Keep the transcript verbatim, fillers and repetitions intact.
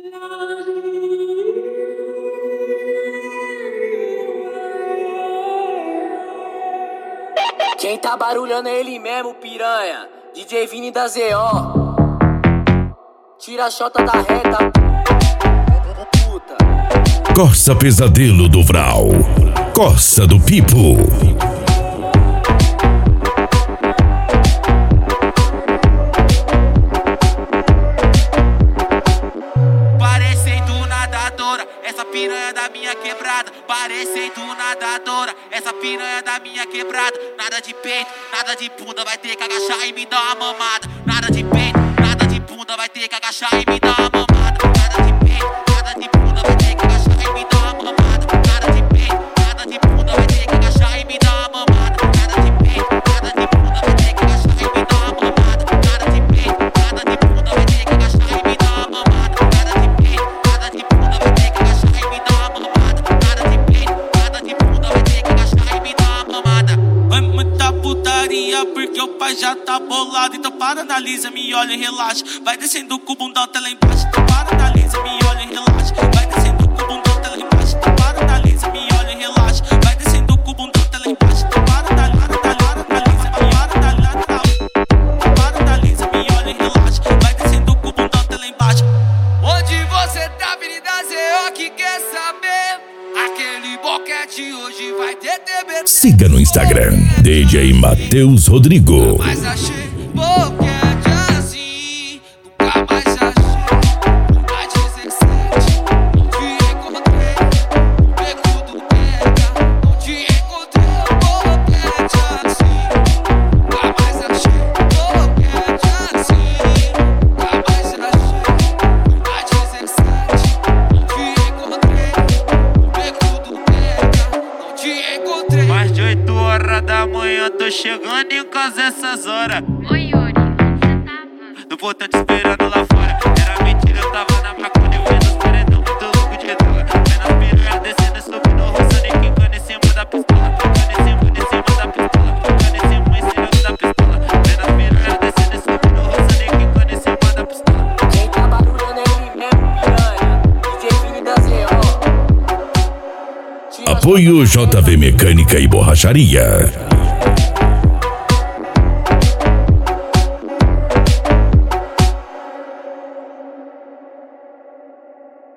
Quem tá barulhando é ele mesmo, piranha. D J Vini da Z O. Tira a chota da reta. Puta. Corsa Pesadelo do Vral. Corsa do Pipo. Parecendo nadadora, essa piranha da minha quebrada. Parecendo nadadora, essa piranha da minha quebrada. Nada de peito, nada de bunda, vai ter que agachar e me dar uma mamada. Nada de peito, nada de bunda, vai ter que agachar e me dar uma mamada. Nada de peito, nada de bunda, vai ter que agachar e me dar uma mamada. Nada de peito, nada de bunda, vai ter que agachar e me dar uma mamada. Nada de peito, nada de bunda, vai ter que agachar e me dar uma mamada. Nada de peito, nada de bunda, vai ter que agachar e me dar uma mamada. Nada de peito, nada de bunda, vai ter que agachar e me dar uma mamada. Nada de peito, nada de bunda, vai ter que agachar e me dar uma mamada. Vai muita putaria porque o pai já tá bolado. Então para, analisa, me olha e relaxa. Vai descendo com o bundão até lá embaixo. Então para, analisa, me olha e relaxa. Vai descendo com o bundão até lá embaixo. Então para, analisa, me olha e relaxa. Vai descendo com o bundão até lá embaixo. Então para, analisa, para, analisa, me olha e relaxa. Vai descendo com o bundão até lá embaixo. Onde você tá, Avenida Z O, que quer saber? Aquele boquete hoje vai ter T B. Siga no Instagram, D J Matheus Rodrigo. Mas achei boquete assim, nunca mais achei. A dezessete, não te encontrei. No beco do Pega, não te encontrei. Boquete assim, nunca mais achei. Boquete assim, nunca mais achei. A dezessete, não te encontrei. No beco do Pega, não te encontrei. Mais de oito horas da manhã, tô chegando em casa essas horas. Oi, Yuri, onde você tava? No portão te esperando lá fora. Era mentira, eu tava na maconha, vendo os paredão, muito louco de droga. Vendo as piranhas descendo, subindo, roçando e quicando em cima da pistola. Quicando em cima, em cima da pistola. Quicando em cima, em cima da pistola. Vendo as piranhas descendo, subindo, roçando e quicando em cima da pistola. Quem tá barulhando é ele mesmo, piranha. D J Vini da Z O. Apoio J V Mecânica e Borracharia.